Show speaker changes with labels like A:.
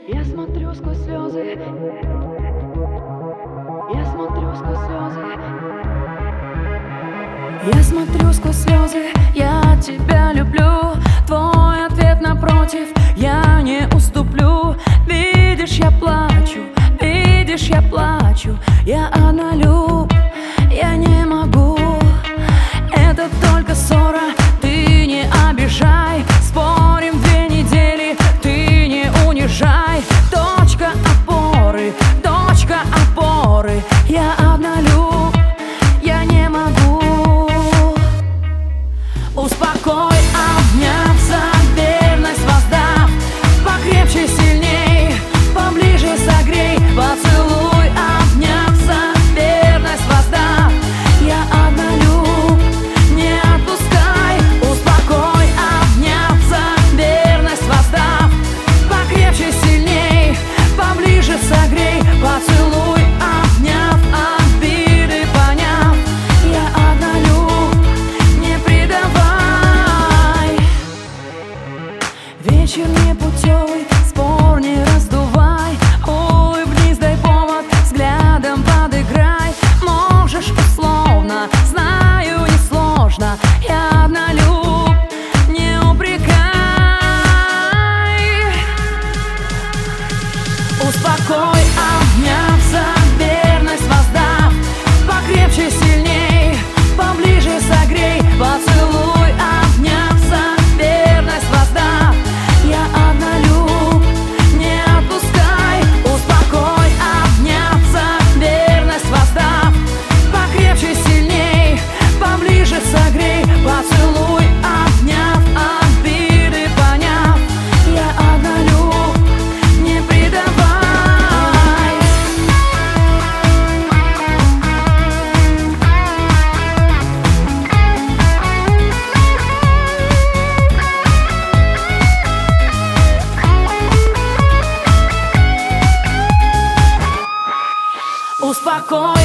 A: Я смотрю сквозь слезы. Я смотрю сквозь слезы. Я смотрю сквозь слезы. Я тебя люблю. Твой ответ напротив. Я не уступлю. Видишь, я плачу. Видишь, я плачу. Я однолюб. Я не могу. Это только ссора. Ты не обижай. Спорим 2 недели. Ты не унижай. Точка опоры. Точка опоры. Я однолюб. Я не могу. Успокой, обняв, за верность воздав. Покрепче, сильней, поближе согрей. Поцелуй, обняв, за верность воздав. Я однолюб, не отпускай. Успокой, обняв, за верность воздав. Покрепче, сильней, поближе согрей. Поцелуй, обняв, обиды поняв. Я однолюб, не предавай. Вечер непутевый, спор не раздувай. Улыбнись, дай повод, взглядом подыграй. Можешь условно, знаю, несложно. Я однолюб, не упрекай. Успокой, обняв, за верность воздав. Покрепче, сильней, поближе согрей. Поцелуй, обняв, за верность воздав. Я однолюб, не отпускай. Успокой, обняв, за верность воздав. Покрепче, сильней, поближе согрей. Поцелуй, обняв, обиды поняв. Я однолюб, не предавай. Успокой.